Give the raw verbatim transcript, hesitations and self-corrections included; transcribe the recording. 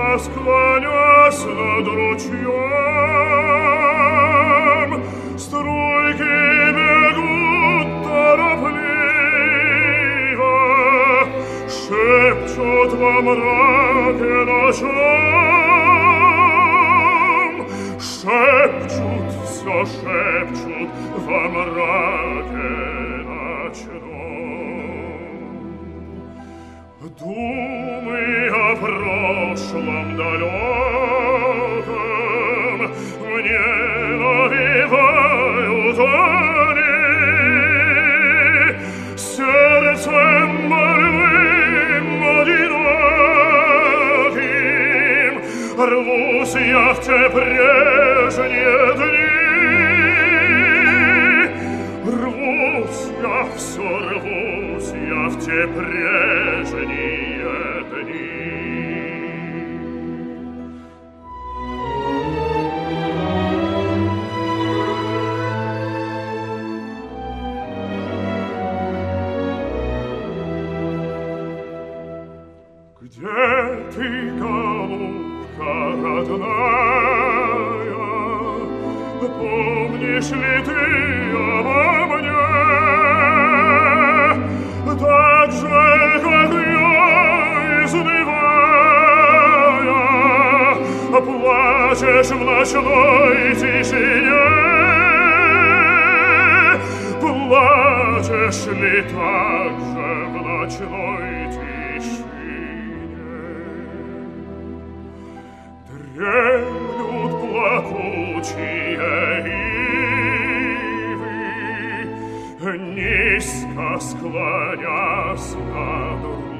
склонясь над ручьем, струйки бегут торопливо, шепчут во мраке ночном, шепчут, все шепчут во мраке ночном. Думы о прошлом далеком мне навевают они, сердцем больным одиноким рвусь я в те прежние дни, рвусь я, все рвусь я в те прежние дни. Где ты, голубка родная, помнишь ли ты обо мне? Так же, как я, изнывая, плачешь в ночной тишине. Плачешь ли так же в ночной тишине? Дремлют плакучие ивы, низко склонясь над